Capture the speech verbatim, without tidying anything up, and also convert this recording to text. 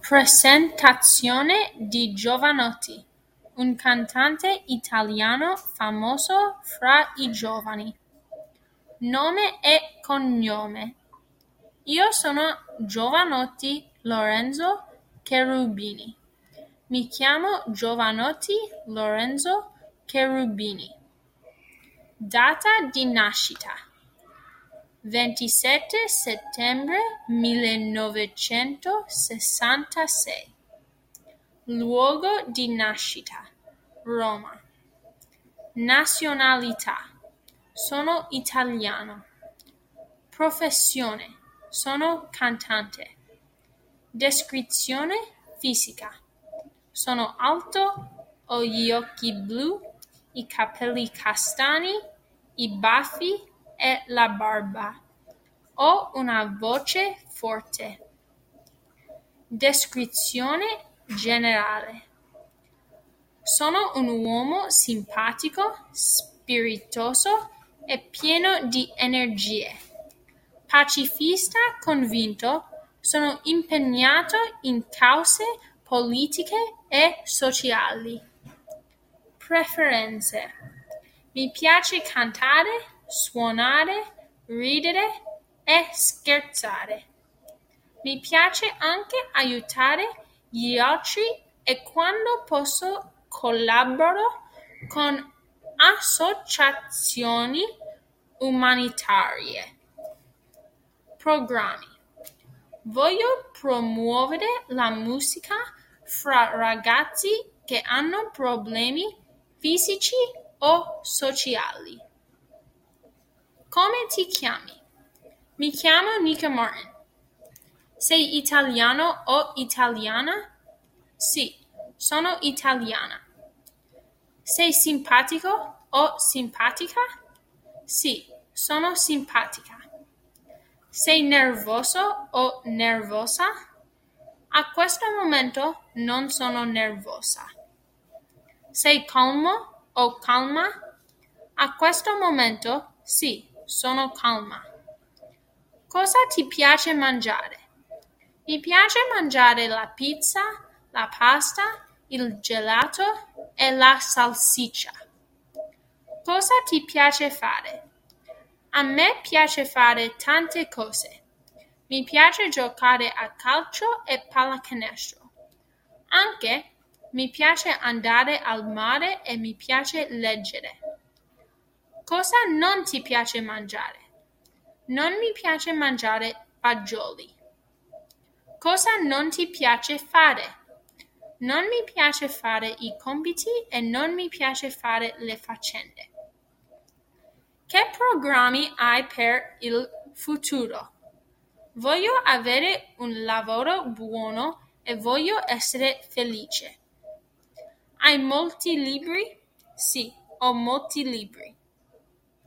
Presentazione di Jovanotti, un cantante italiano famoso fra i giovani. Nome e cognome: io sono Jovanotti Lorenzo Cherubini. Mi chiamo Jovanotti Lorenzo Cherubini. Data di nascita: ventisette settembre millenovecentosessantasei. Luogo di nascita: Roma. Nazionalità: sono italiano. Professione: sono cantante. Descrizione fisica: sono alto, ho gli occhi blu, i capelli castani, i baffi e la barba. Ho una voce forte. Descrizione generale: sono un uomo simpatico, spiritoso e pieno di energie. Pacifista convinto, sono impegnato in cause politiche e sociali. Preferenze: mi piace cantare, suonare, ridere e scherzare. Mi piace anche aiutare gli altri e quando posso collaboro con associazioni umanitarie. Programmi: voglio promuovere la musica fra ragazzi che hanno problemi fisici o sociali. Come ti chiami? Mi chiamo Nika Martin. Sei italiano o italiana? Sì, sono italiana. Sei simpatico o simpatica? Sì, sono simpatica. Sei nervoso o nervosa? A questo momento non sono nervosa. Sei calmo o calma? A questo momento sì, sono calma. Cosa ti piace mangiare? Mi piace mangiare la pizza, la pasta, il gelato e la salsiccia. Cosa ti piace fare? A me piace fare tante cose. Mi piace giocare a calcio e pallacanestro. Anche mi piace andare al mare e mi piace leggere. Cosa non ti piace mangiare? Non mi piace mangiare fagioli. Cosa non ti piace fare? Non mi piace fare i compiti e non mi piace fare le faccende. Che programmi hai per il futuro? Voglio avere un lavoro buono e voglio essere felice. Hai molti libri? Sì, ho molti libri.